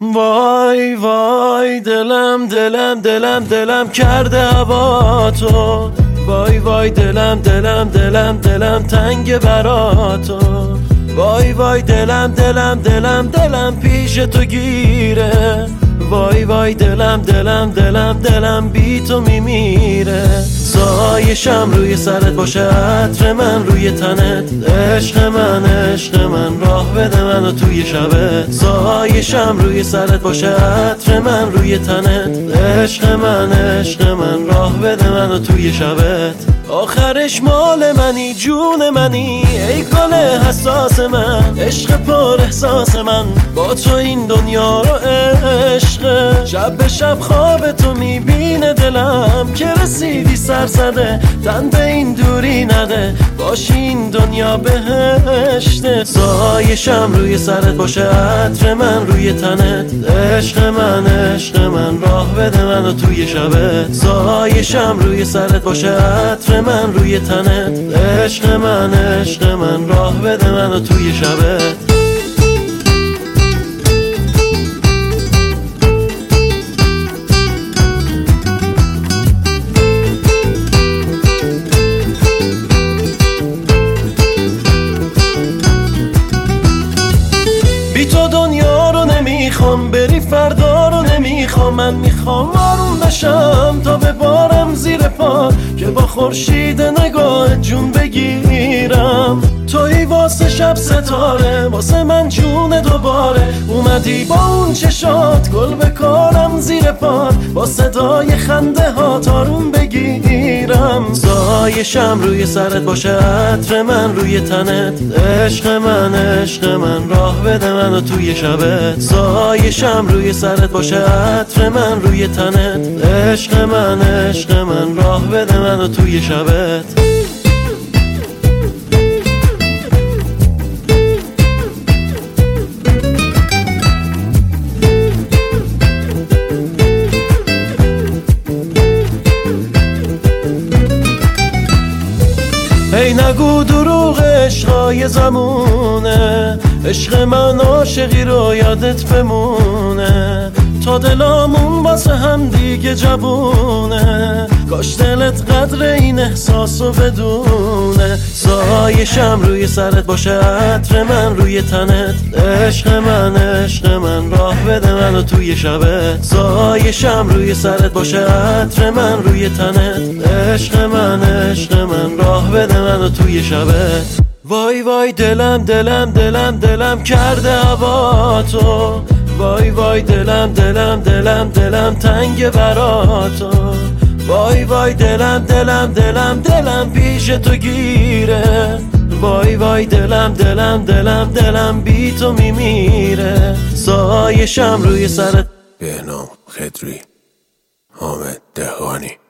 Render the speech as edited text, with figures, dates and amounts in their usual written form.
وای وای دلم دلم دلم دلم کرده هوا تو، وای وای دلم دلم دلم دلم تنگ برا تو، وای وای دلم دلم دلم دلم پیش تو گیره، وای وای دلم دلم دلم دلم بی تو میمیره. سایشم روی سرت باشه، عطر من روی تنت، عشق من راه بده منو توی شبت. سایشم روی سرت باشه، عطر من روی تنت، عشق من راه بده منو توی شبت. آخرش مال منی، جون منی، ای گل حساس من، عشق پر احساس من، با تو این دنیا رو عشق. شب به شب خواب تو میبینه دلم، که رسیدی سر زده تن به این دوری نده، باشی این دنیا بهشته. سایشم روی سرت باشه، عطر من روی تنت، عشق من راه بده منو توی شبت. سایشم روی سرت باشه، عطر من روی تنت، عشق من راه بده منو توی شبت. بی تو دنیا رو نمیخوام، بری فردا رو نمیخوام، من میخوام آروم بشم تا ببارم زیر پا، که با خورشید نگاه جون بگیرم. تویی واسه شب ستاره، واسه من جون دوباره، اومدی با اون چشات گل بکارم زیر پات، با صدای خنده ها آروم بگیرم. سایشم روی سرت باشه، عطر من روی تنت، عشق من راه بده منو توی شبت. سایشم روی سرت باشه، عطر من روی تنت، عشق من راه بده منو توی شبت. ای نگو دروغ عشقای زمونه، عشق من عاشقی رو یادت بمونه، تا دلامون واسه هم دیگه جوونه، کاش دلت قدر این احساسو بدونه. سایشم روی سرت باشه، عطر من روی تنت، عشق من راه بده منو توی شبت. سایشم روی سرت باشه، عطر من روی تنت، عشق من راه بده منو توی شبت. وای وای دلم دلم دلم دلم کرده هوا تو، وای وای دلم دلم دلم دلم تنگ برا تو، وای وای دلم دلم دلم دلم پیش تو گیره، وای وای دلم دلم دلم دلم بی تو میمیره. سایشم روی سرت. بهنام خضری، حامد دهقانی.